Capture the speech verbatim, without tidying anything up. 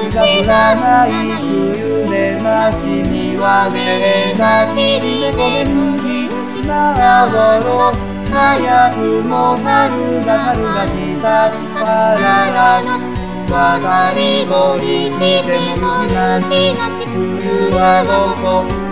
が降らない冬でなしには出れなき猫で吹き今頃早くも春が春が来たあらら渡り鳥来ても雪なし冬はどこ